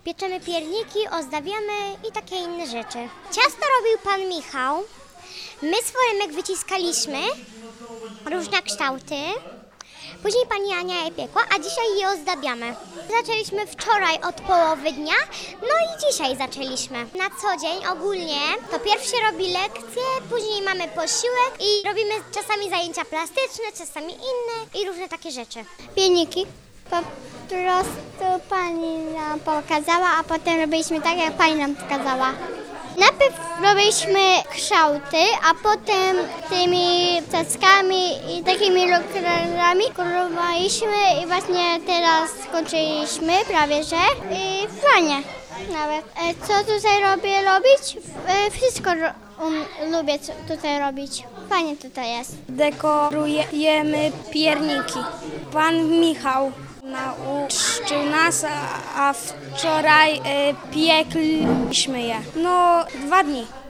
Pieczemy pierniki, ozdabiamy i takie inne rzeczy. Ciasto robił pan Michał. My z foremek wyciskaliśmy różne kształty. Później pani Ania je piekła, a dzisiaj je ozdabiamy. Zaczęliśmy wczoraj od połowy dnia, no i dzisiaj zaczęliśmy. Na co dzień ogólnie to pierw się robi lekcje, później mamy posiłek i robimy czasami zajęcia plastyczne, czasami inne i różne takie rzeczy. Pierniki po prostu pani nam pokazała, a potem robiliśmy tak, jak pani nam pokazała. Najpierw robiliśmy kształty, a potem tymi cackami i takimi lukrami kurowaliśmy i właśnie teraz skończyliśmy prawie że i fajnie nawet. Co tutaj robić? Wszystko lubię tutaj robić. Fajnie tutaj jest. Dekorujemy pierniki. Pan Michał nauczył nas, a wczoraj piekliśmy je. 2 dni.